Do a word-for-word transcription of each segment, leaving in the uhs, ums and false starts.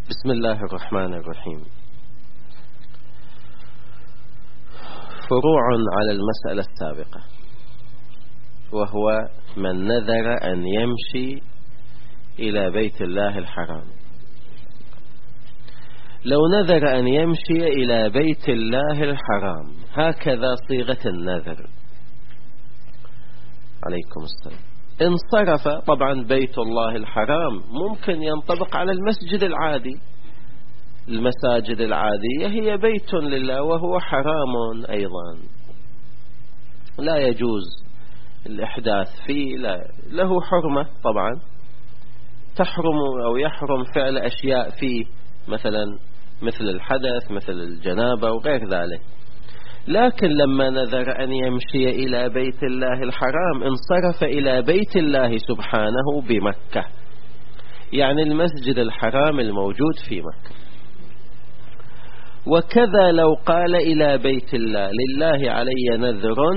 بسم الله الرحمن الرحيم. فروع على المسألة السابقة، وهو من نذر أن يمشي إلى بيت الله الحرام. لو نذر أن يمشي إلى بيت الله الحرام هكذا صيغة النذر، عليكم السلام، انصرف. طبعا بيت الله الحرام ممكن ينطبق على المسجد العادي، المساجد العادية هي بيت لله وهو حرام أيضا، لا يجوز الإحداث فيه، لا له حرمة طبعا، تحرم أو يحرم فعل أشياء فيه، مثلا مثل الحدث، مثل الجنابة وغير ذلك. لكن لما نذر أن يمشي إلى بيت الله الحرام انصرف إلى بيت الله سبحانه بمكة، يعني المسجد الحرام الموجود في مكة. وكذا لو قال إلى بيت الله لله علي نذر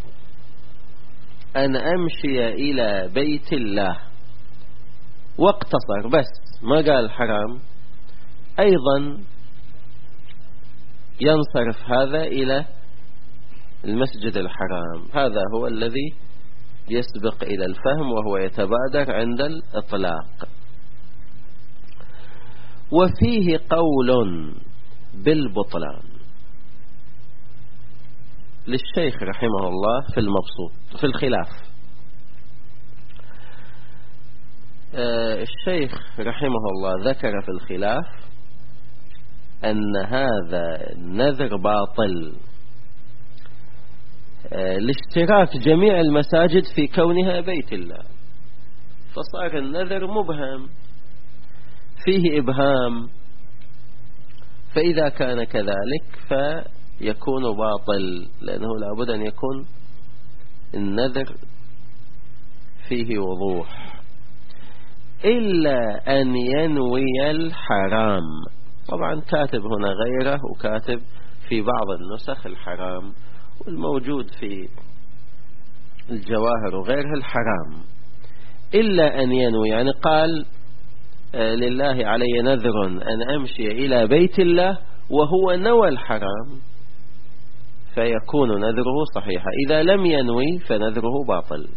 أن أمشي إلى بيت الله واقتصر بس ما قال حرام، أيضا ينصرف هذا إلى المسجد الحرام. هذا هو الذي يسبق إلى الفهم وهو يتبادر عند الإطلاق. وفيه قول بالبطلان للشيخ رحمه الله في المبسوط في الخلاف. الشيخ رحمه الله ذكر في الخلاف أن هذا النذر باطل لاشتراك جميع المساجد في كونها بيت الله، فصار النذر مبهم فيه إبهام، فإذا كان كذلك فيكون باطل، لأنه لابد أن يكون النذر فيه وضوح، إلا أن ينوي الحرام. طبعا كاتب هنا غيره، وكاتب في بعض النسخ الحرام، والموجود في الجواهر وغيرها الحرام. إلا أن ينوي، يعني قال لله علي نذر أن أمشي إلى بيت الله وهو نوى الحرام، فيكون نذره صحيحا. إذا لم ينوي فنذره باطل.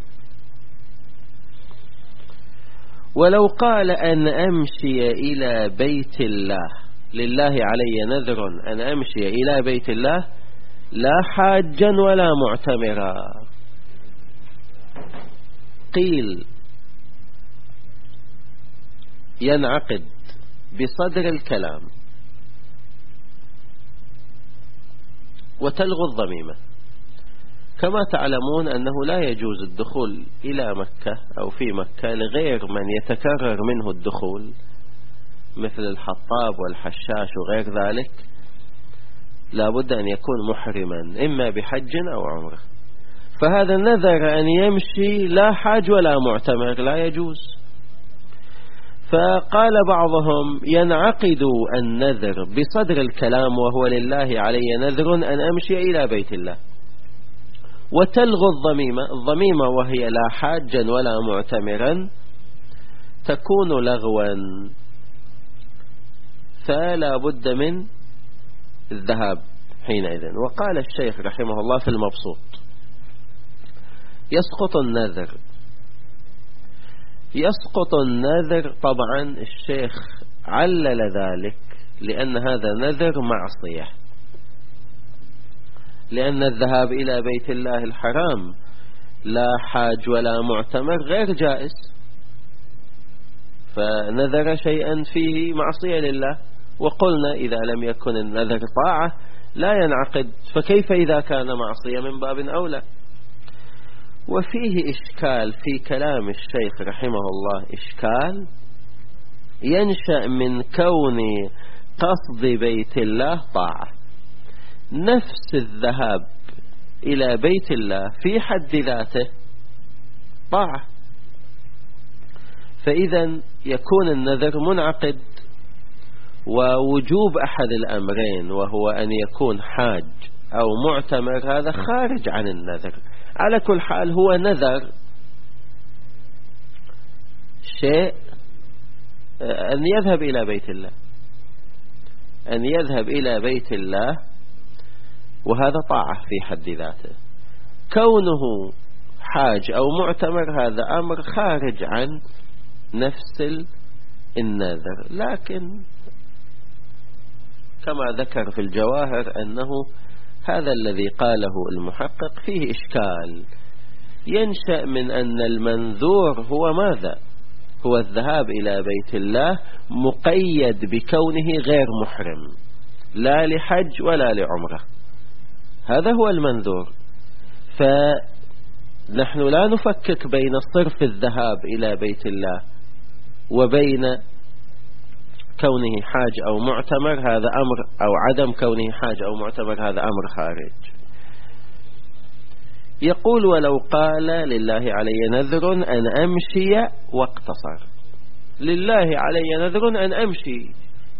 ولو قال أن أمشي إلى بيت الله لله علي نذر أن أمشي إلى بيت الله لا حاجا ولا معتمرا، قيل ينعقد بصدر الكلام وتلغو الضميمة. كما تعلمون أنه لا يجوز الدخول إلى مكة أو في مكة لغير من يتكرر منه الدخول، مثل الحطاب والحشاش وغير ذلك، لا بد أن يكون محرما إما بحج أو عمره. فهذا النذر أن يمشي لا حاج ولا معتمر لا يجوز. فقال بعضهم ينعقد النذر بصدر الكلام وهو لله علي نذر أن أمشي إلى بيت الله، وتلغو الضميمة. الضميمة وهي لا حاجا ولا معتمرا تكون لغوا، فلا بد من الذهاب حينئذ. وقال الشيخ رحمه الله في المبسوط يسقط النذر. يسقط النذر طبعا الشيخ علل ذلك لأن هذا نذر معصية، لأن الذهاب إلى بيت الله الحرام لا حاج ولا معتمر غير جائز، فنذر شيئا فيه معصية لله. وقلنا إذا لم يكن النذر طاعة لا ينعقد، فكيف إذا كان معصية من باب أولى. وفيه إشكال في كلام الشيخ رحمه الله، إشكال ينشأ من كون قصد بيت الله طاعة. نفس الذهاب إلى بيت الله في حد ذاته طاعة، فإذا يكون النذر منعقد. ووجوب أحد الأمرين وهو أن يكون حاج أو معتمر هذا خارج عن النذر. على كل حال هو نذر شيء أن يذهب إلى بيت الله، أن يذهب إلى بيت الله، وهذا طاعة في حد ذاته. كونه حاج أو معتمر هذا أمر خارج عن نفس النذر، لكن كما ذكر في الجواهر أنه هذا الذي قاله المحقق فيه إشكال، ينشأ من أن المنذور هو ماذا؟ هو الذهاب إلى بيت الله مقيد بكونه غير محرم، لا لحج ولا لعمرة، هذا هو المنذور. فنحن لا نفكك بين صرف الذهاب إلى بيت الله وبين كونه حاج أو معتمر، هذا أمر، أو عدم كونه حاج أو معتمر هذا أمر خارج. يقول ولو قال لله علي نذر أن أمشي واقتصر، لله علي نذر أن أمشي،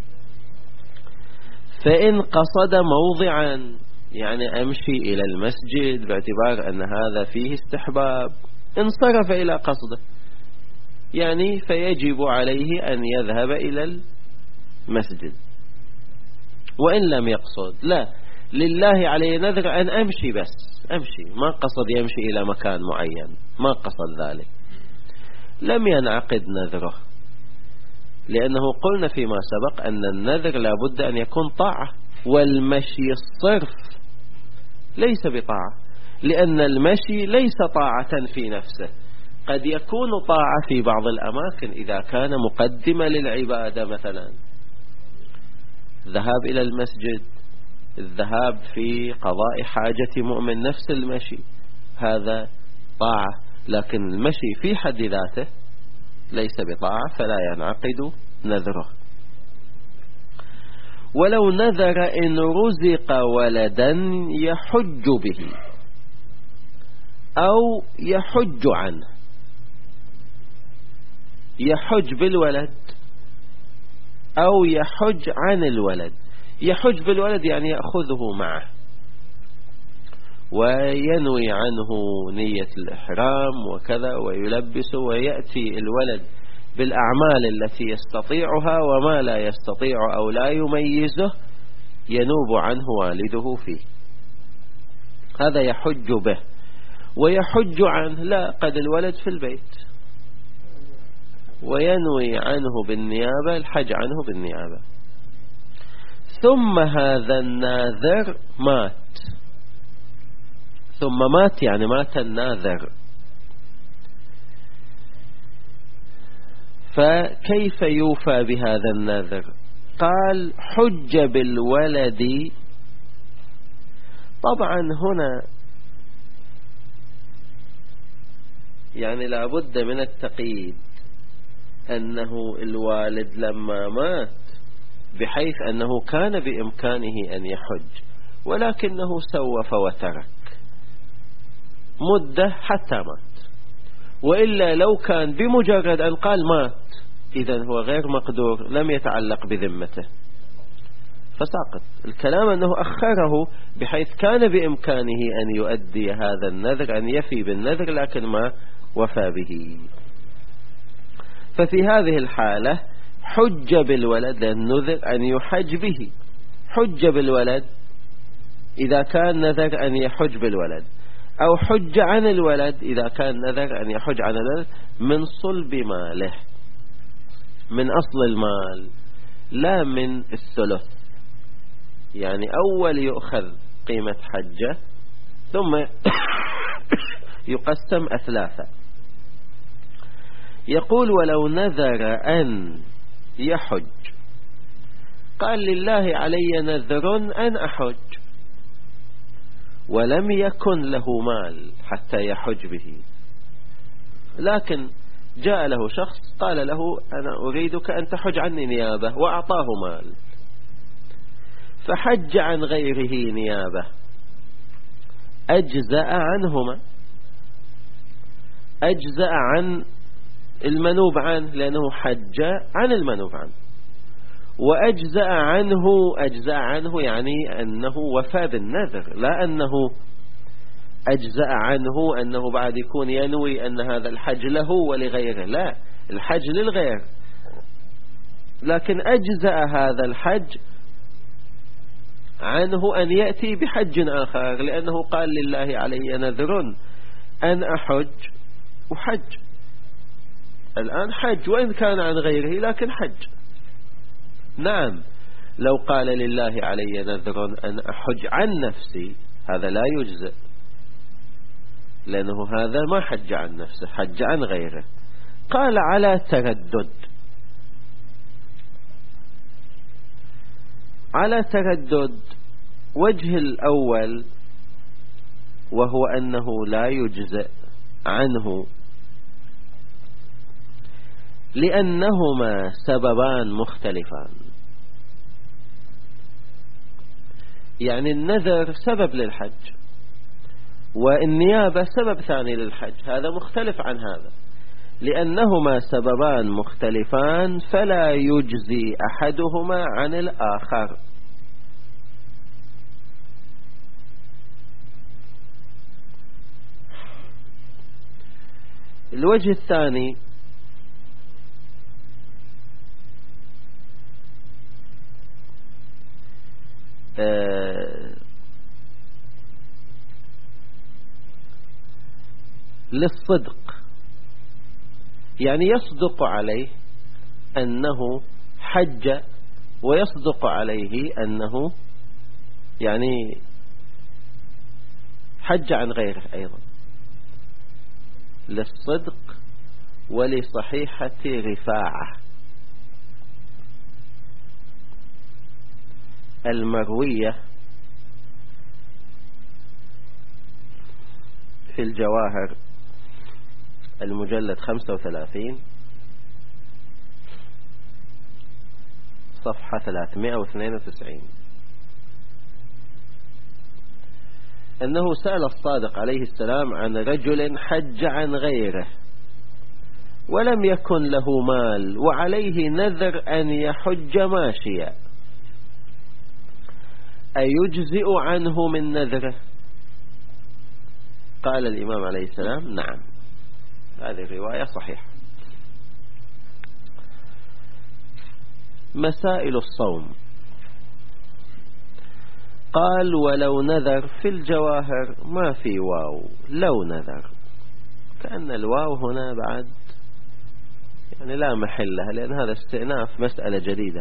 فإن قصد موضعا، يعني أمشي إلى المسجد باعتبار أن هذا فيه استحباب، انصرف إلى قصده، يعني فيجب عليه أن يذهب إلى المسجد. وإن لم يقصد، لا، لله علي نذر أن أمشي، بس أمشي، ما قصد يمشي إلى مكان معين، ما قصد ذلك، لم ينعقد نذره، لأنه قلنا فيما سبق أن النذر لا بد أن يكون طاعة، والمشي الصرف ليس بطاعة، لأن المشي ليس طاعة في نفسه، قد يكون طاعة في بعض الأماكن إذا كان مقدمة للعبادة، مثلا الذهاب إلى المسجد، الذهاب في قضاء حاجة مؤمن، نفس المشي هذا طاعة، لكن المشي في حد ذاته ليس بطاعة، فلا ينعقد نذره. ولو نذر إن رزق ولدا يحج به أو يحج عنه، يحج بالولد أو يحج عن الولد. يحج بالولد يعني يأخذه معه وينوي عنه نية الإحرام وكذا، ويلبسه، ويأتي الولد بالأعمال التي يستطيعها، وما لا يستطيع أو لا يميزه ينوب عنه والده فيه، هذا يحج به. ويحج عنه، لا، قد الولد في البيت وينوي عنه بالنيابة، الحج عنه بالنيابة، ثم هذا الناذر مات، ثم مات يعني مات الناذر، فكيف يوفى بهذا الناذر؟ قال حج بالولد. طبعا هنا يعني لابد من التقييد، أنه الوالد لما مات بحيث أنه كان بإمكانه أن يحج، ولكنه سوف وترك مدة حتى مات، وإلا لو كان بمجرد أن قال مات إذن هو غير مقدور، لم يتعلق بذمته، فساقط الكلام. أنه أخره بحيث كان بإمكانه أن يؤدي هذا النذر، أن يفي بالنذر، لكن ما وفى به. ففي هذه الحالة حج بالولد، النذر أن يحج به، حج بالولد إذا كان نذر أن يحج بالولد، أو حج عن الولد إذا كان نذر أن يحج عن الولد من صلب ماله، من أصل المال، لا من الثلث، يعني أول يؤخذ قيمة حجة ثم يقسم أثلاثة. يقول ولو نذر أن يحج، قال لله علي نذر أن أحج، ولم يكن له مال حتى يحج به، لكن جاء له شخص قال له أنا أريدك أن تحج عني نيابة، وأعطاه مال، فحج عن غيره نيابة، أجزأ عنهما، أجزأ عن المنوب عنه لأنه حج عن المنوب عنه، وأجزأ عنه، أجزأ عنه يعني أنه وفى بالنذر، لا أنه أجزأ عنه أنه بعد يكون ينوي أن هذا الحج له ولغيره، لا، الحج للغير، لكن أجزأ هذا الحج عنه أن يأتي بحج آخر، لأنه قال لله علي نذر أن أحج وحج. الآن حج وإن كان عن غيره لكن حج. نعم، لو قال لله علي نذر أن أحج عن نفسي هذا لا يجزئ، لأنه هذا ما حج عن نفسه، حج عن غيره. قال على تردد، على تردد وجه الأول وهو أنه لا يجزئ عنه لأنهما سببان مختلفان. يعني النذر سبب للحج والنيابة سبب ثاني للحج، هذا مختلف عن هذا. لأنهما سببان مختلفان فلا يجزي أحدهما عن الآخر. الوجه الثاني آه للصدق، يعني يصدق عليه أنه حج ويصدق عليه أنه يعني حج عن غيره أيضا، للصدق ولصحيحة رفاعة المروية في الجواهر المجلد خمسة وثلاثين صفحة ثلاثمائة واثنين وتسعين، أنه سأل الصادق عليه السلام عن رجل حج عن غيره ولم يكن له مال وعليه نذر أن يحج ماشيا، أيجزئ عنه من نذره؟ قال الإمام عليه السلام نعم، هذه الرواية صحيحة. مسائل الصوم. قال ولو نذر في الجواهر ما في واو، لو نذر، كأن الواو هنا بعد يعني لا محل لها، لأن هذا استئناف مسألة جديدة.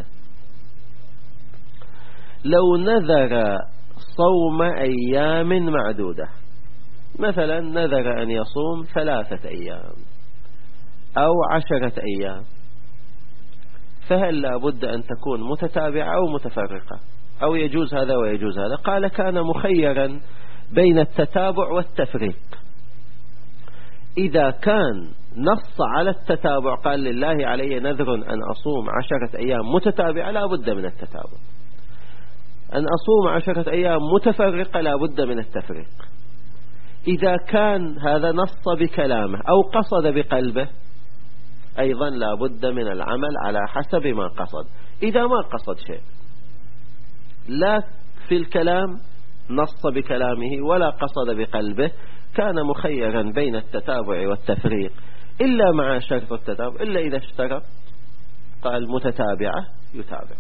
لو نذر صوم أيام معدودة، مثلا نذر أن يصوم ثلاثة أيام أو عشرة أيام، فهل لابد أن تكون متتابعة أو متفرقة أو يجوز هذا ويجوز هذا؟ قال كان مخيرا بين التتابع والتفريق. إذا كان نص على التتابع قال لله علي نذر أن أصوم عشرة أيام متتابعة لا بد من التتابع، أن أصوم عشرة أيام متفرقة لا بد من التفريق. إذا كان هذا نص بكلامه أو قصد بقلبه أيضا لا بد من العمل على حسب ما قصد. إذا ما قصد شيء لا في الكلام نص بكلامه ولا قصد بقلبه كان مخيرا بين التتابع والتفريق، إلا مع شرط التتابع، إلا إذا اشترط قال متتابعة يتابع.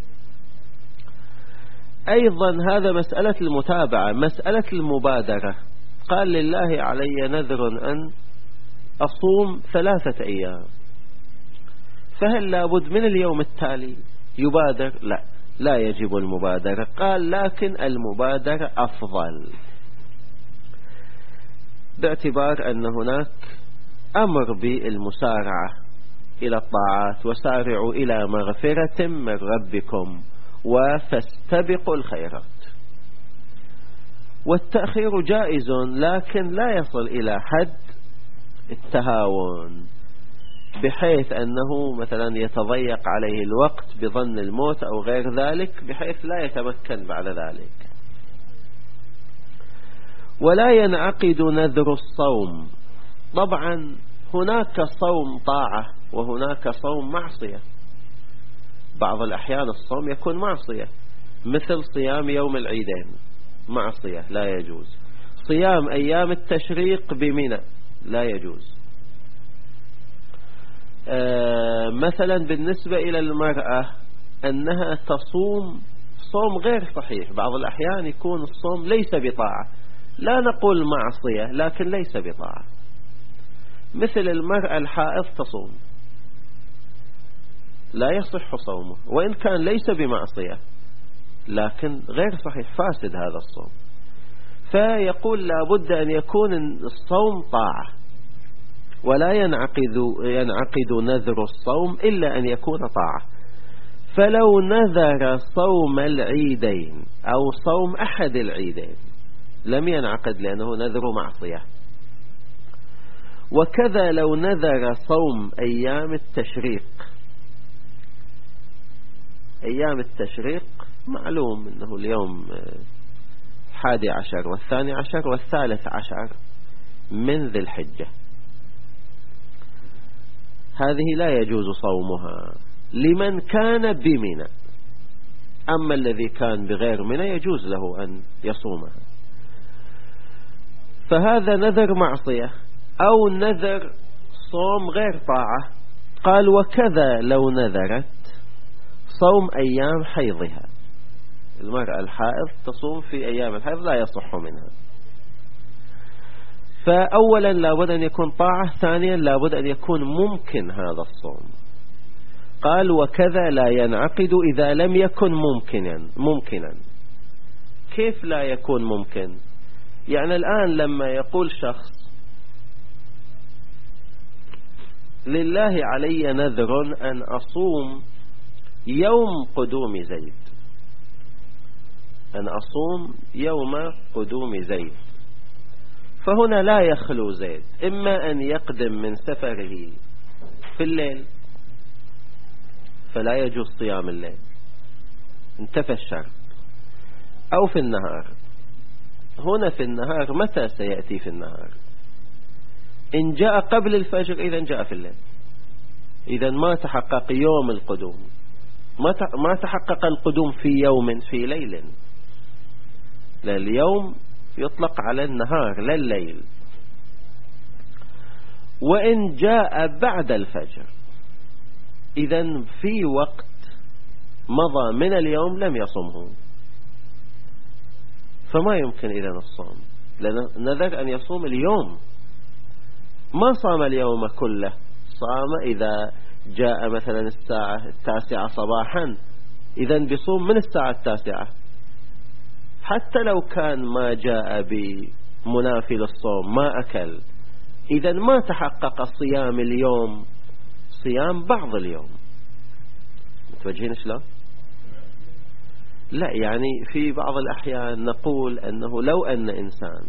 أيضا هذا مسألة المتابعة. مسألة المبادرة، قال لله علي نذر أن أصوم ثلاثة أيام، فهل لابد من اليوم التالي يبادر؟ لا، لا يجب المبادرة. قال لكن المبادرة أفضل، باعتبار أن هناك أمر بالمسارعة إلى الطاعات، وسارعوا إلى مغفرة من ربكم وفاستبقوا الخيرات. والتأخير جائز لكن لا يصل إلى حد التهاون، بحيث أنه مثلا يتضيق عليه الوقت بظن الموت أو غير ذلك، بحيث لا يتمكن بعد ذلك. ولا ينعقد نذر الصوم. طبعا هناك صوم طاعة وهناك صوم معصية. بعض الأحيان الصوم يكون معصية، مثل صيام يوم العيدين معصية لا يجوز. صيام أيام التشريق بمنى لا يجوز. آه مثلا بالنسبة إلى المرأة أنها تصوم صوم غير صحيح، بعض الأحيان يكون الصوم ليس بطاعة، لا نقول معصية لكن ليس بطاعة، مثل المرأة الحائض تصوم لا يصح صومه وإن كان ليس بمعصية لكن غير صحيح، فاسد هذا الصوم. فيقول لابد أن يكون الصوم طاعة، ولا ينعقد ينعقد نذر الصوم إلا أن يكون طاعة. فلو نذر صوم العيدين أو صوم أحد العيدين لم ينعقد لأنه نذر معصية. وكذا لو نذر صوم أيام التشريق، أيام التشريق معلوم أنه اليوم الحادي عشر والثاني عشر والثالث عشر من ذي الحجة، هذه لا يجوز صومها لمن كان بمنى، أما الذي كان بغير منى يجوز له أن يصومها. فهذا نذر معصية أو نذر صوم غير طاعة. قال وكذا لو نذرت صوم أيام حيضها، المرأة الحائض تصوم في أيام الحيض لا يصح منها. فأولا لابد أن يكون طاعة، ثانيا لابد أن يكون ممكن هذا الصوم. قال وكذا لا ينعقد إذا لم يكن ممكنا. ممكنا كيف لا يكون ممكن؟ يعني الآن لما يقول شخص لله علي نذر أن أصوم يوم قدوم زيد، أن أصوم يوم قدوم زيد، فهنا لا يخلو زيد، إما أن يقدم من سفره في الليل فلا يجوز صيام الليل انتفى الشرط، أو في النهار. هنا في النهار متى سيأتي في النهار؟ إن جاء قبل الفجر إذا جاء في الليل، إذا ما تحقق يوم القدوم، ما تحقق القدوم في يوم في ليل، لا اليوم يطلق على النهار لا الليل. وإن جاء بعد الفجر إذا في وقت مضى من اليوم لم يصمه، فما يمكن إذا الصوم، لأن نذر أن يصوم اليوم، ما صام اليوم كله، صام إذا جاء مثلا الساعة التاسعة صباحا إذا بيصوم من الساعة التاسعة، حتى لو كان ما جاء بمنافي للصوم ما أكل، إذا ما تحقق صيام اليوم، صيام بعض اليوم. متوجهين شلون؟ لا يعني في بعض الأحيان نقول أنه لو أن إنسان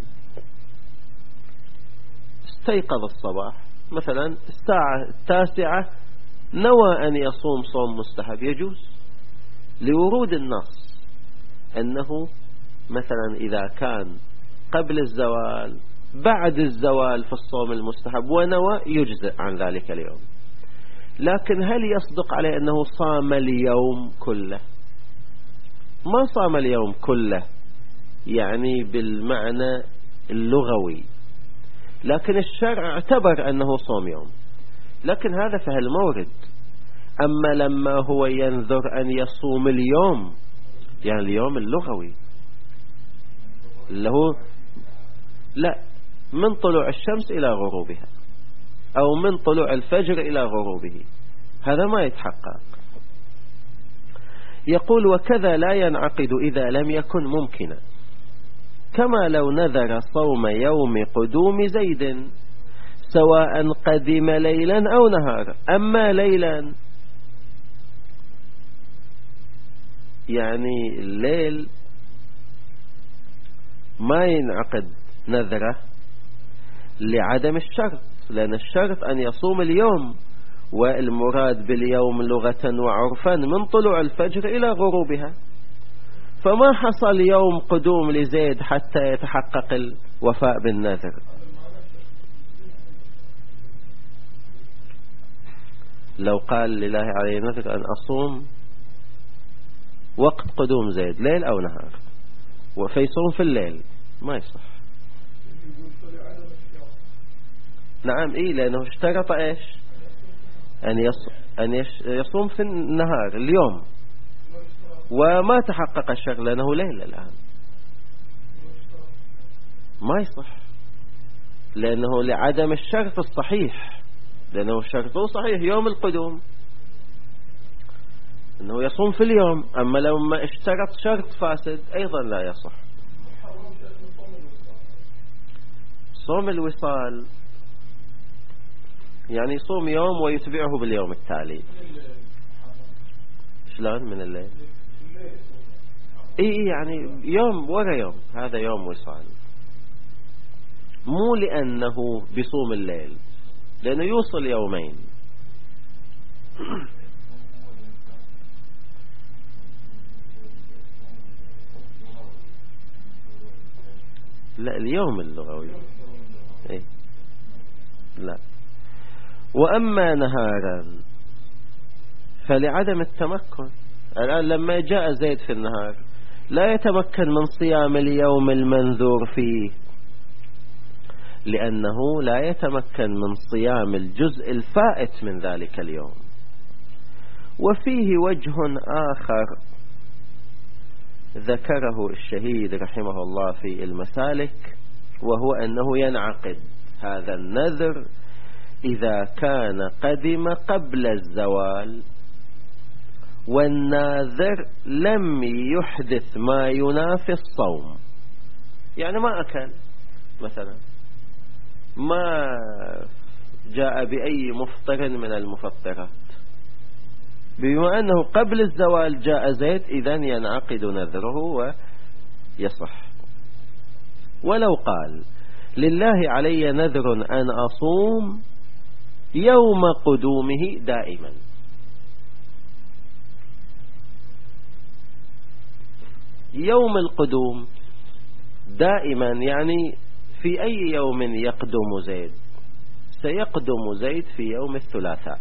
استيقظ الصباح مثلا الساعة التاسعة نوى أن يصوم صوم مستحب يجوز، لورود النص أنه مثلا إذا كان قبل الزوال بعد الزوال في الصوم المستحب ونوى يجزئ عن ذلك اليوم. لكن هل يصدق عليه أنه صام اليوم كله؟ ما صام اليوم كله يعني بالمعنى اللغوي، لكن الشرع اعتبر أنه صوم يوم، لكن هذا في المورد. أما لما هو ينذر أن يصوم اليوم يعني اليوم اللغوي اللي هو لا من طلوع الشمس إلى غروبها أو من طلوع الفجر إلى غروبه، هذا ما يتحقق. يقول وكذا لا ينعقد إذا لم يكن ممكنا، كما لو نذر صوم يوم قدوم زيد سواء قدم ليلا أو نهارا. أما ليلا يعني الليل ما ينعقد نذره لعدم الشرط، لأن الشرط أن يصوم اليوم، والمراد باليوم لغة وعرفا من طلوع الفجر إلى غروبها، فما حصل يوم قدوم لزيد حتى يتحقق الوفاء بالنذر. لو قال لله عليه نذر أن أصوم وقت قدوم زيد ليل أو نهار وفيصوم في الليل ما يصح. نعم إيه، لأنه اشترط إيش أن أن يصوم في النهار اليوم وما تحقق الشرط لأنه ليل الآن ما يصح، لأنه لعدم الشرط الصحيح، لأنه شرطه صحيح يوم القدوم أنه يصوم في اليوم، أما لو ما اشترط شرط فاسد أيضا لا يصح. صوم الوصال يعني صوم يوم ويتبعه باليوم التالي. شلون من الليل؟ اي يعني يوم ورا يوم، هذا يوم وصال، مو لأنه بصوم الليل، لأنه يوصل يومين. لا اليوم اللغوي إيه؟ لا. وأما نهارا فلعدم التمكن. الآن لما جاء زيد في النهار لا يتمكن من صيام اليوم المنذور فيه، لأنه لا يتمكن من صيام الجزء الفائت من ذلك اليوم. وفيه وجه آخر ذكره الشهيد رحمه الله في المسالك، وهو أنه ينعقد هذا النذر إذا كان قدم قبل الزوال والناذر لم يحدث ما ينافي الصوم. يعني ما أكل مثلا، ما جاء بأي مفطر من المفطرات، بما أنه قبل الزوال جاء زيد، إذن ينعقد نذره ويصح. ولو قال لله علي نذر أن أصوم يوم قدومه دائما، يوم القدوم دائما يعني في أي يوم يقدم زيد؟ سيقدم زيد في يوم الثلاثاء.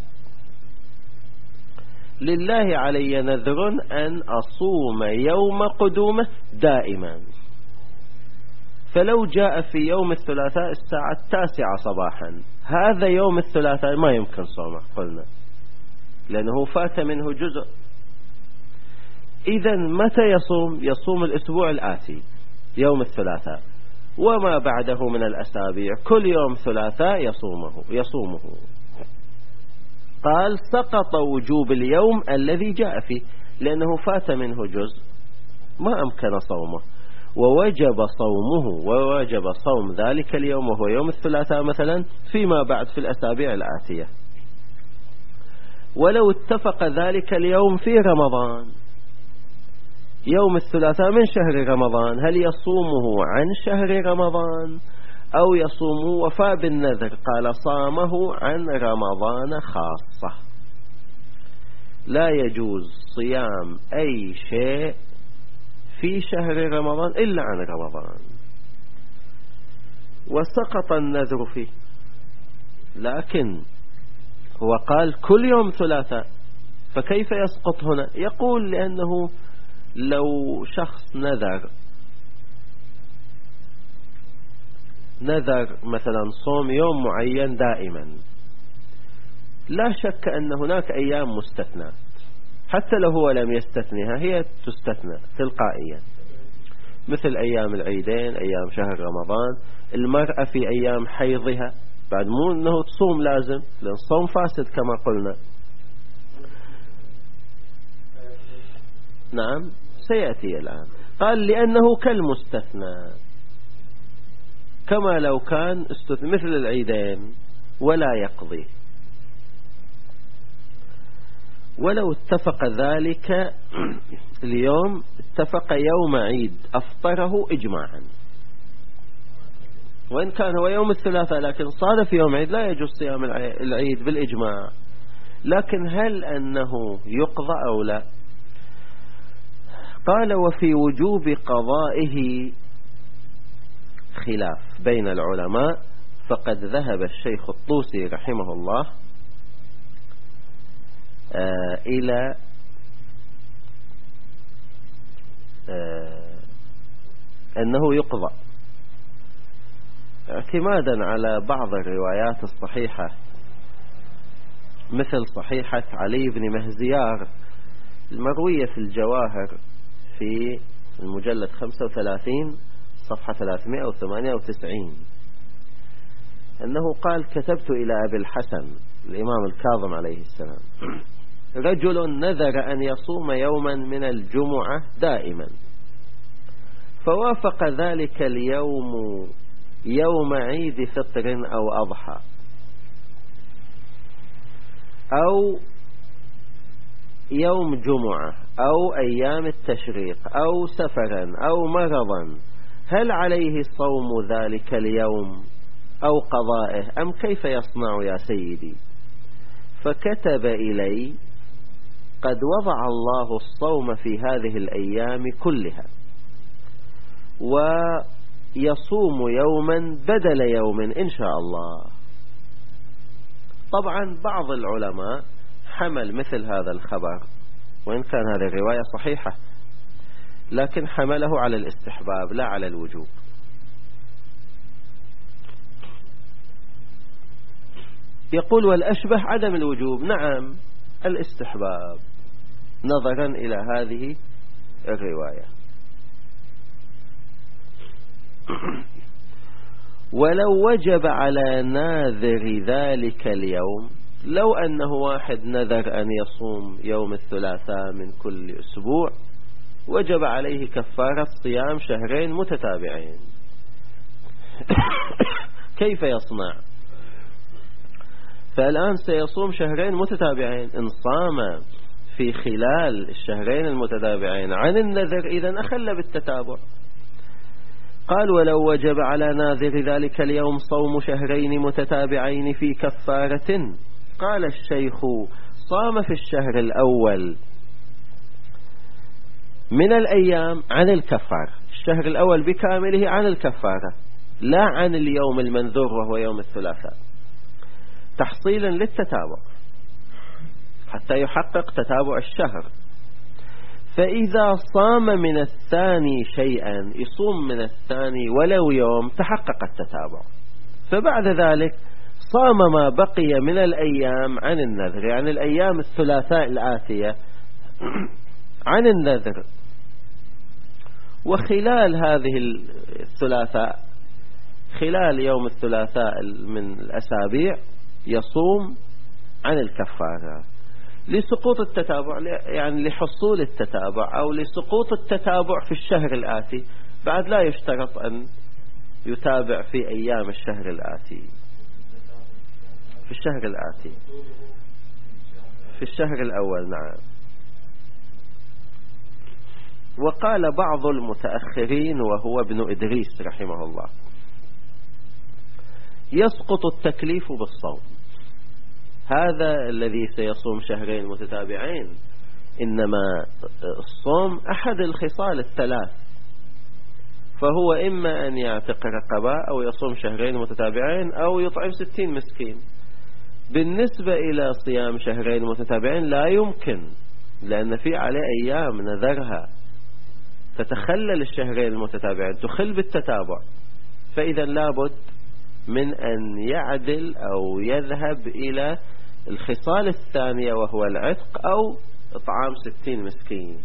لله علي نذر أن أصوم يوم قدومه دائما، فلو جاء في يوم الثلاثاء الساعة التاسعة صباحا، هذا يوم الثلاثاء ما يمكن صومه قلنا، لأنه فات منه جزء. إذن متى يصوم؟ يصوم الأسبوع الآتي يوم الثلاثاء، وما بعده من الأسابيع كل يوم ثلاثاء يصومه يصومه قال سقط وجوب اليوم الذي جاء فيه، لأنه فات منه جزء ما أمكن صومه، ووجب صومه ووجب صوم ذلك اليوم وهو يوم الثلاثاء مثلا فيما بعد في الأسابيع الآتية. ولو اتفق ذلك اليوم في رمضان، يوم الثلاثاء من شهر رمضان، هل يصومه عن شهر رمضان أو يصومه وفاء بالنذر؟ قال صامه عن رمضان خاصة. لا يجوز صيام أي شيء في شهر رمضان إلا عن رمضان، وسقط النذر فيه. لكن هو قال كل يوم ثلاثاء، فكيف يسقط هنا؟ يقول لأنه لو شخص نذر نذر مثلا صوم يوم معين دائما، لا شك أن هناك أيام مستثنى، حتى لو هو لم يستثنيها هي تستثنى تلقائيا، مثل أيام العيدين، أيام شهر رمضان. المرأة في أيام حيضها بعد مو أنه تصوم لازم، لأن الصوم فاسد كما قلنا. نعم سيأتي الآن. قال لأنه كالمستثنى، كما لو كان استثنى مثل العيدين ولا يقضي. ولو اتفق ذلك اليوم، اتفق يوم عيد أفطره إجماعا، وإن كان هو يوم الثلاثاء لكن صادف يوم عيد لا يجوز صيام العيد بالإجماع. لكن هل أنه يقضى أو لا؟ قال وفي وجوب قضائه خلاف بين العلماء، فقد ذهب الشيخ الطوسي رحمه الله آه إلى آه أنه يقضى، اعتمادا على بعض الروايات الصحيحة مثل صحيحة علي بن مهزيار المروية في الجواهر في المجلد خمسة وثلاثين صفحة ثلاثمائة وثمانية وتسعين أنه قال: كتبت إلى أبي الحسن الإمام الكاظم عليه السلام: رجل نذر أن يصوم يوما من الجمعة دائما، فوافق ذلك اليوم يوم عيد فطر أو أضحى أو يوم جمعة أو أيام التشريق أو سفرا أو مرضا، هل عليه صوم ذلك اليوم أو قضائه أم كيف يصنع يا سيدي؟ فكتب إلي: قد وضع الله الصوم في هذه الأيام كلها، ويصوم يوما بدل يوم إن شاء الله. طبعا بعض العلماء حمل مثل هذا الخبر، وإن كان هذه الرواية صحيحة، لكن حمله على الاستحباب لا على الوجوب. يقول: والأشبه عدم الوجوب. نعم، الاستحباب نظرا إلى هذه الرواية. ولو وجب على ناذر ذلك اليوم، لو أنه واحد نذر أن يصوم يوم الثلاثاء من كل أسبوع، وجب عليه كفارة صيام شهرين متتابعين. كيف يصنع؟ فالآن سيصوم شهرين متتابعين. إن صام في خلال الشهرين المتتابعين عن النذر إذن أخل بالتتابع. قال: ولو وجب على ناذر ذلك اليوم صوم شهرين متتابعين في كفارة. قال الشيخ: صام في الشهر الأول من الأيام عن الكفارة، الشهر الأول بكامله عن الكفارة، لا عن اليوم المنذور وهو يوم الثلاثاء، تحصيلا للتتابع حتى يحقق تتابع الشهر. فإذا صام من الثاني شيئا، يصوم من الثاني ولو يوم، تحقق التتابع. فبعد ذلك صام ما بقي من الأيام عن النذر، يعني الأيام الثلاثاء الآتية عن النذر، وخلال هذه الثلاثاء، خلال يوم الثلاثاء من الأسابيع، يصوم عن الكفارة لسقوط التتابع، يعني لحصول التتابع أو لسقوط التتابع في الشهر الآتي. بعد لا يشترط أن يتابع في أيام الشهر الآتي، في الشهر الآتي في الشهر الأول. نعم. وقال بعض المتأخرين وهو ابن إدريس رحمه الله: يسقط التكليف بالصوم. هذا الذي سيصوم شهرين متتابعين، إنما الصوم أحد الخصال الثلاث، فهو إما أن يعتق رقبة أو يصوم شهرين متتابعين أو يطعم ستين مسكين. بالنسبة إلى صيام شهرين متتابعين لا يمكن، لأن في عليه أيام نذرها تتخلل الشهرين المتتابعين، تخل بالتتابع، فإذا لابد من أن يعدل أو يذهب إلى الخصال الثانية وهو العتق أو إطعام ستين مسكين.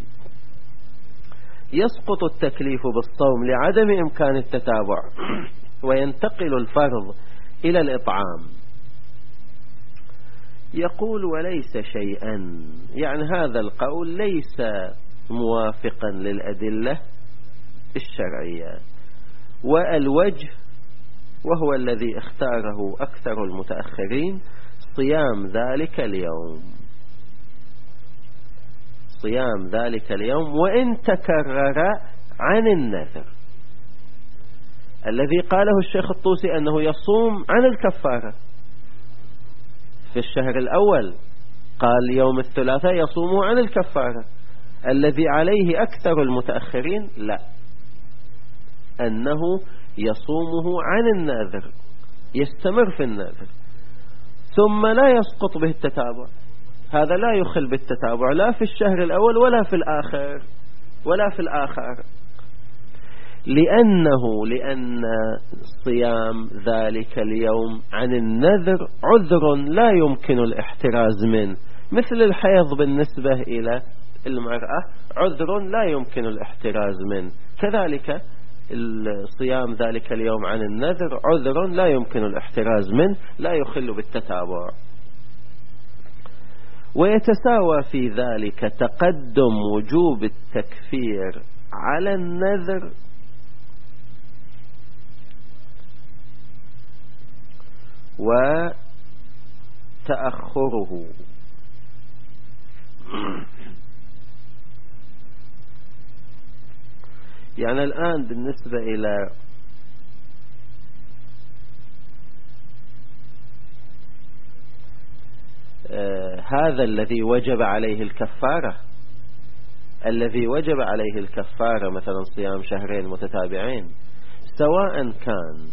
يسقط التكليف بالصوم لعدم إمكان التتابع، وينتقل الفرض إلى الإطعام. يقول: وليس شيئا، يعني هذا القول ليس موافقا للأدلة الشرعية. والوجه وهو الذي اختاره أكثر المتأخرين صيام ذلك اليوم، صيام ذلك اليوم وإن تكرر عن النذر الذي قاله الشيخ الطوسي أنه يصوم عن الكفارة. في الشهر الأول قال يوم الثلاثاء يصوم عن الكفارة، الذي عليه أكثر المتأخرين لا، أنه يصومه عن النذر، يستمر في النذر ثم لا يسقط به التتابع. هذا لا يخل بالتتابع لا في الشهر الأول ولا في الآخر ولا في الآخر، لأنه لأن صيام ذلك اليوم عن النذر عذر لا يمكن الاحتراز منه، مثل الحيض بالنسبة إلى المرأة عذر لا يمكن الاحتراز منه، كذلك الصيام ذلك اليوم عن النذر عذر لا يمكن الاحتراز منه، لا يخل بالتتابع. ويتساوى في ذلك تقدم وجوب التكفير على النذر وتأخره. يعني الآن بالنسبة إلى آه هذا الذي وجب عليه الكفارة، الذي وجب عليه الكفارة مثلا صيام شهرين متتابعين، سواء كان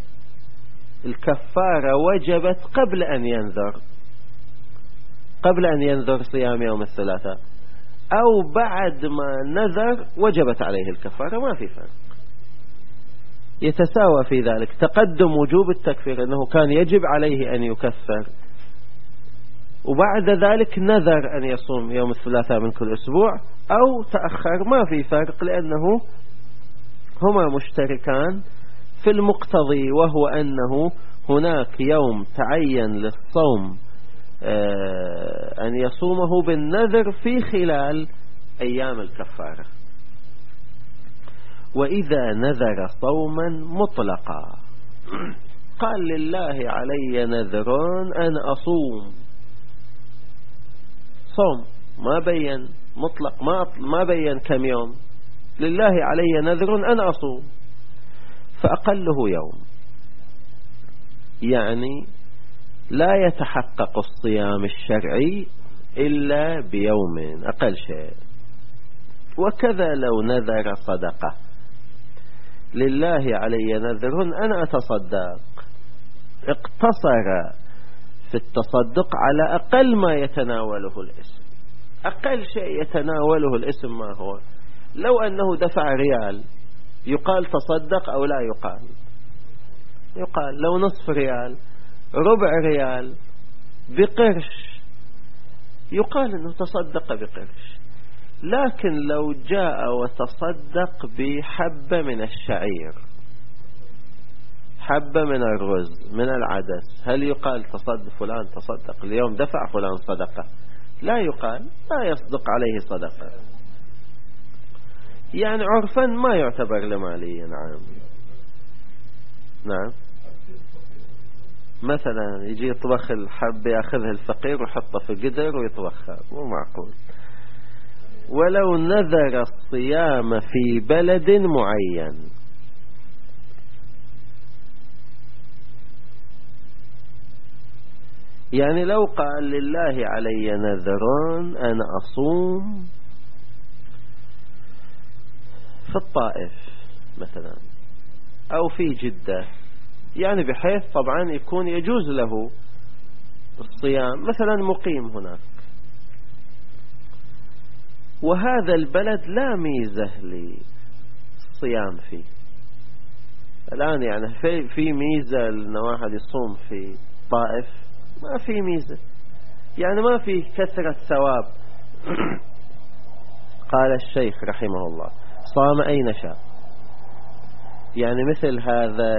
الكفارة وجبت قبل أن ينذر قبل أن ينذر صيام يوم الثلاثاء أو بعد ما نذر وجبت عليه الكفارة، ما في فرق، يتساوى في ذلك تقدم وجوب التكفير أنه كان يجب عليه أن يكفر، وبعد ذلك نذر أن يصوم يوم الثلاثاء من كل أسبوع، أو تأخر، ما في فرق، لأنه هما مشتركان في المقتضي، وهو أنه هناك يوم تعين للصوم أن يصومه بالنذر في خلال أيام الكفارة. وإذا نذر صوما مطلقا قال لله علي نذر أن أصوم، صوم ما بين مطلق، ما ما بين كم يوم، لله علي نذر أن أصوم، فأقله يوم، يعني لا يتحقق الصيام الشرعي إلا بيوم أقل شيء. وكذا لو نذر صدقة، لله علي نذر أن أتصدق، اقتصر في التصدق على أقل ما يتناوله الاسم. أقل شيء يتناوله الاسم ما هو؟ لو أنه دفع ريال يقال تصدق أو لا يقال؟ يقال. لو نصف ريال، ربع ريال، بقرش، يقال أنه تصدق بقرش. لكن لو جاء وتصدق بحبة من الشعير، حبة من الرز، من العدس، هل يقال تصدق فلان تصدق اليوم دفع فلان صدقة؟ لا يقال، لا يصدق عليه صدقة، يعني عرفا ما يعتبر لمالي. نعم نعم. مثلا يجي يطبخ الحب، ياخذه الفقير ويحطه في قدر ويطبخها، مو معقول. ولو نذر الصيام في بلد معين، يعني لو قال لله علي نذر أن أصوم في الطائف مثلا أو في جدة، يعني بحيث طبعا يكون يجوز له الصيام، مثلا مقيم هناك، وهذا البلد لا ميزة للصيام فيه الآن، يعني في في ميزة لأن واحد يصوم في طائف؟ ما في ميزة، يعني ما في كثرة ثواب. قال الشيخ رحمه الله: صام أين شاء، يعني مثل هذا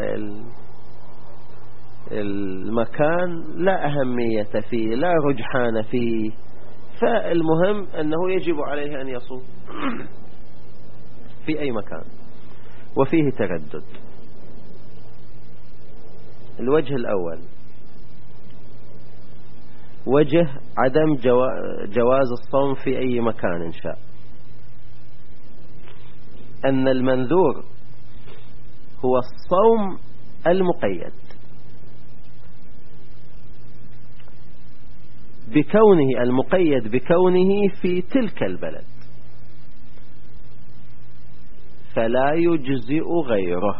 المكان لا أهمية فيه، لا رجحان فيه، فالمهم أنه يجب عليه أن يصوم في أي مكان. وفيه تردد. الوجه الأول وجه عدم جواز الصوم في أي مكان شاء، أن المنذور هو الصوم المقيد بكونه المقيد بكونه في تلك البلد، فلا يجزئ غيره.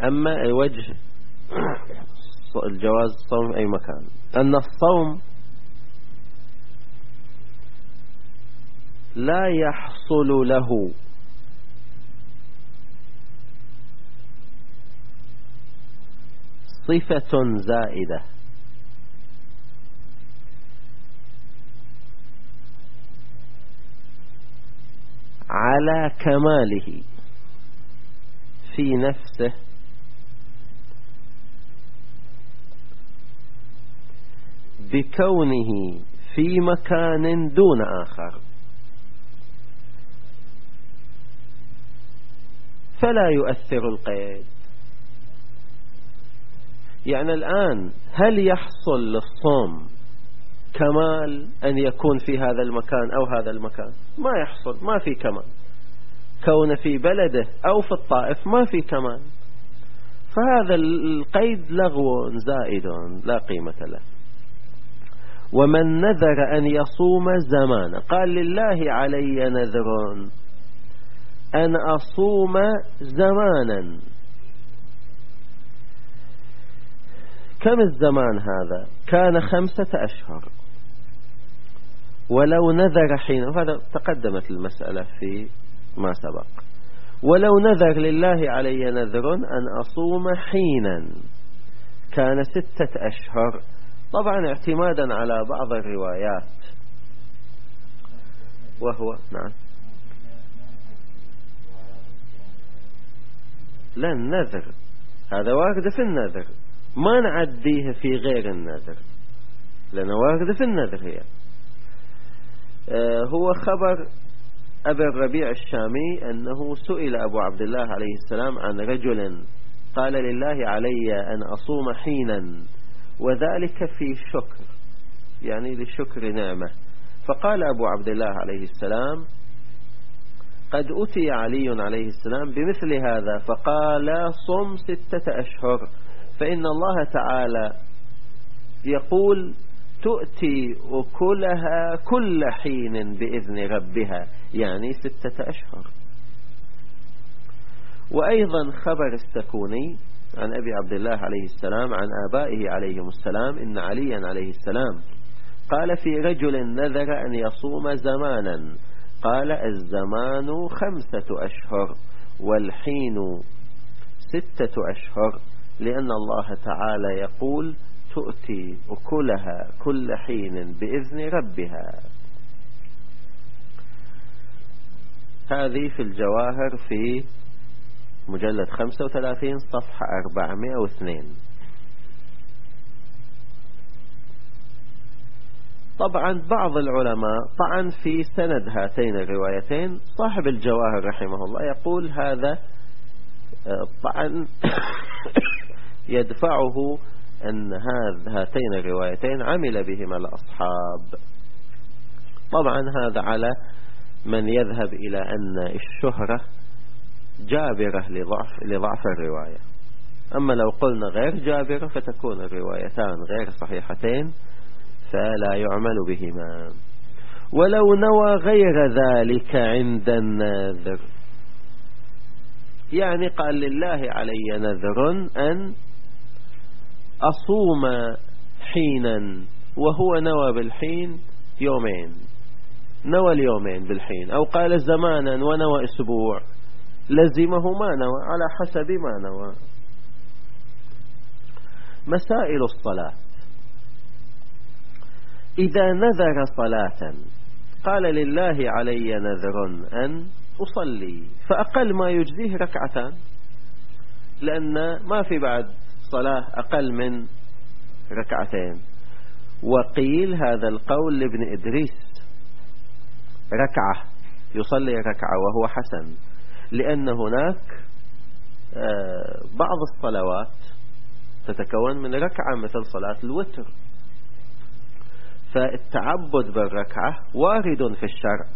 أما وجه الجواز الصوم أي مكان، أن الصوم لا يحصل له صفة زائدة على كماله في نفسه بكونه في مكان دون آخر، فلا يؤثر القيد. يعني الآن هل يحصل للصوم كمال أن يكون في هذا المكان أو هذا المكان؟ ما يحصل، ما في كمال. كون في بلده أو في الطائف ما في كمال، فهذا القيد لغو زائد لا قيمة له. ومن نذر أن يصوم زمانا، قال لله علي نذر أن أصوم زمانا. كم الزمان هذا؟ كان خمسة أشهر. ولو نذر حين، وهذا تقدمت المسألة في ما سبق، ولو نذر لله علي نذر أن أصوم حينا كان ستة أشهر، طبعا اعتمادا على بعض الروايات، وهو نعم لا النذر هذا وارد في النذر، ما نعديه في غير النذر لأنه وارد في النذر. هي آه هو خبر أبي الربيع الشامي أنه سئل أبو عبد الله عليه السلام عن رجل قال لله علي أن أصوم حينا وذلك في شكر، يعني لشكر نعمة. فقال أبو عبد الله عليه السلام قد أتي علي عليه السلام بمثل هذا فقال صم ستة أشهر، فإن الله تعالى يقول تؤتي أكلها كل حين بإذن ربها، يعني ستة أشهر. وأيضا خبر السكوني عن أبي عبد الله عليه السلام عن آبائه عليهم السلام إن عليا عليه السلام قال في رجل نذر أن يصوم زمانا، قال الزمان خمسة أشهر والحين ستة أشهر، لأن الله تعالى يقول تؤتي أكلها كل حين بإذن ربها. هذه في الجواهر في مجلد خمسة وثلاثين صفحة أربعمائة واثنين. طبعا بعض العلماء طعن في سند هاتين الروايتين، صاحب الجواهر رحمه الله يقول هذا طعن يدفعه أن هاتين الروايتين عمل بهما الأصحاب. طبعا هذا على من يذهب إلى أن الشهرة جابرة لضعف, لضعف الرواية. أما لو قلنا غير جابرة فتكون الروايتان غير صحيحتين فلا يعمل بهما. ولو نوى غير ذلك عند النذر، يعني قال لله علي نذر أن أصوم حينا وهو نوى بالحين يومين، نوى اليومين بالحين، أو قال زمانا ونوى أسبوع، لزمه ما نوى على حسب ما نوى. مسائل الصلاة: إذا نذر صلاة قال لله علي نذر أن أصلي، فأقل ما يجزيه ركعتان، لأن ما في بعد صلاة أقل من ركعتين. وقيل هذا القول لابن إدريس ركعة، يصلي ركعة وهو حسن، لأن هناك بعض الصلوات تتكون من ركعة مثل صلاة الوتر، فالتعبد بالركعة وارد في الشرع.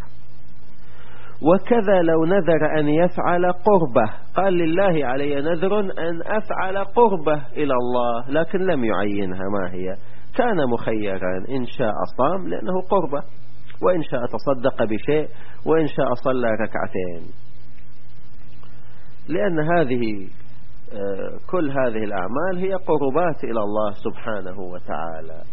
وكذا لو نذر أن يفعل قربة، قال لله علي نذر أن أفعل قربة إلى الله، لكن لم يعينها ما هي، كان مخيرا إن شاء صام لأنه قربة، وإن شاء تصدق بشيء، وإن شاء صلى ركعتين، لأن هذه كل هذه الأعمال هي قربات إلى الله سبحانه وتعالى.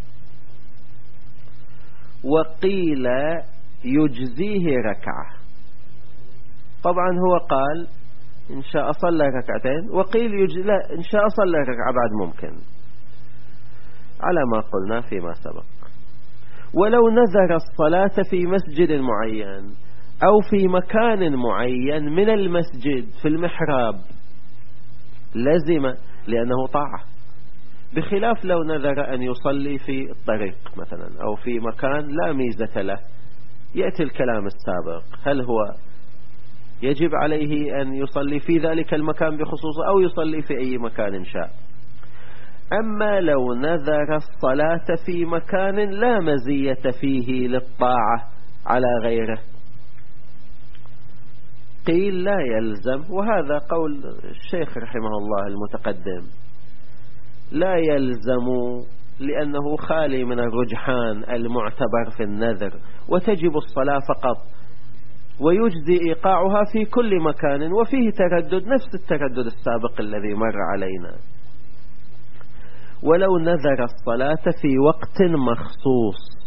وقيل يجزيه ركعة. طبعا هو قال إن شاء صلى ركعتين، وقيل يجزي لا إن شاء صلى ركعة بعد ممكن، على ما قلنا فيما سبق. ولو نذر الصلاة في مسجد معين أو في مكان معين من المسجد في المحراب لزم، لأنه طاعة، بخلاف لو نذر أن يصلي في الطريق مثلا أو في مكان لا ميزة له. يأتي الكلام السابق، هل هو يجب عليه أن يصلي في ذلك المكان بخصوصه أو يصلي في أي مكان شاء. أما لو نذر الصلاة في مكان لا مزية فيه للطاعة على غيره قيل لا يلزم، وهذا قول الشيخ رحمه الله المتقدم، لا يلزم لأنه خالي من الرجحان المعتبر في النذر، وتجب الصلاة فقط، ويجزي إيقاعها في كل مكان، وفيه تردد نفس التردد السابق الذي مر علينا. ولو نذر الصلاة في وقت مخصوص،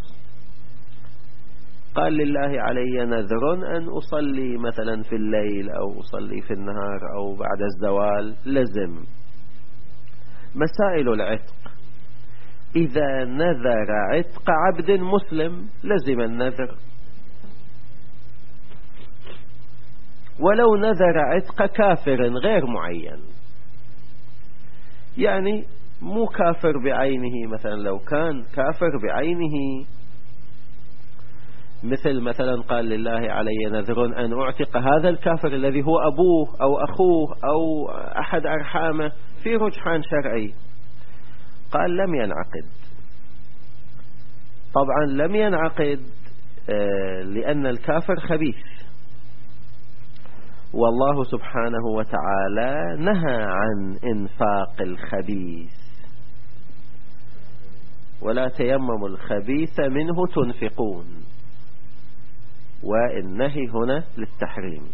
قال لله علي نذر أن أصلي مثلا في الليل أو أصلي في النهار أو بعد الزوال، لزم. مسائل العتق، إذا نذر عتق عبد مسلم لزم النذر، ولو نذر عتق كافر غير معين، يعني مو كافر بعينه، مثلا لو كان كافر بعينه مثل مثلا قال لله علي نذر أن أعتق هذا الكافر الذي هو أبوه أو أخوه أو أحد أرحامه في رجحان شرعي، قال لم ينعقد. طبعا لم ينعقد لأن الكافر خبيث، والله سبحانه وتعالى نهى عن إنفاق الخبيث، ولا تيمموا الخبيث منه تنفقون، والنهي هنا للتحريم.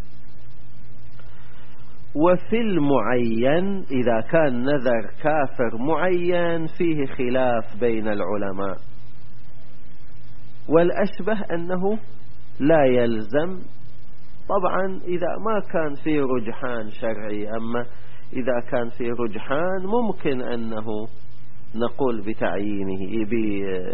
وفي المعين إذا كان نذر كافر معين فيه خلاف بين العلماء، والأشبه أنه لا يلزم طبعا إذا ما كان في رجحان شرعي. أما إذا كان في رجحان ممكن أنه نقول بتعيينه ب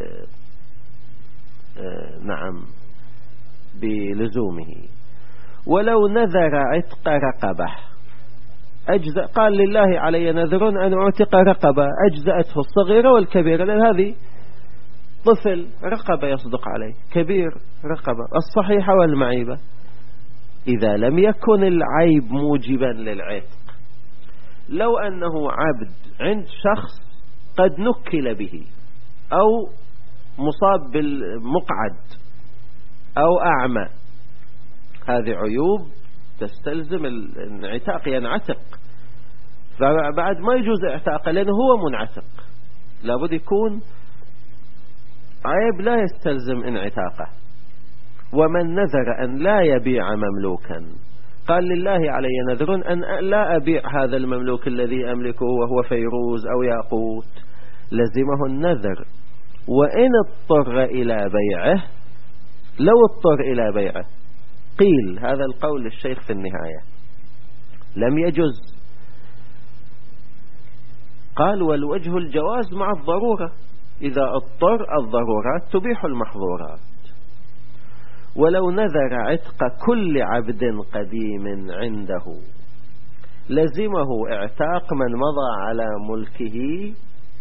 نعم بلزومه. ولو نذر عتق رقبة أجزأ، قال لله علي نذر أن أعتق رقبة، أجزأته الصغيرة والكبيرة، لأن هذه طفل رقبة يصدق عليه، كبير رقبة، الصحيحة والمعيبة، إذا لم يكن العيب موجبا للعتق. لو أنه عبد عند شخص قد نكل به أو مصاب بالمقعد أو أعمى، هذه عيوب تستلزم الانعتاق، ينعتق، فبعد ما يجوز اعتاقه لأنه هو منعتق، لابد يكون عيب لا يستلزم انعتاقه. ومن نذر أن لا يبيع مملوكا، قال لله علي نذر أن لا أبيع هذا المملوك الذي أملكه وهو فيروز أو ياقوت، لزمه النذر، وإن اضطر إلى بيعه، لو اضطر إلى بيعه، قيل هذا القول للشيخ في النهاية لم يجز، قال والوجه الجواز مع الضرورة، إذا اضطر الضرورات تبيح المحظورات. ولو نذر عتق كل عبد قديم عنده لزمه اعتاق من مضى على ملكه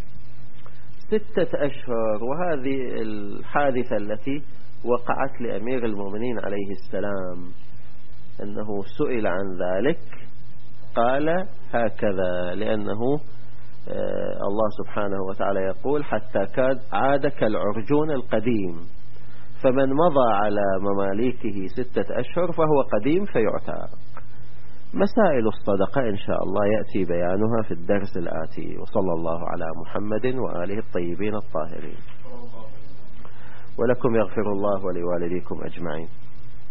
ستة أشهر. وهذه الحادثة التي وقعت لأمير المؤمنين عليه السلام، أنه سئل عن ذلك قال هكذا، لأنه الله سبحانه وتعالى يقول حتى كاد عاد كالعرجون القديم، فمن مضى على مماليكه ستة أشهر فهو قديم فيعتاق. مسائل الصدقة إن شاء الله يأتي بيانها في الدرس الآتي، وصلى الله على محمد وآله الطيبين الطاهرين. ولكم يغفر الله ولوالديكم أجمعين.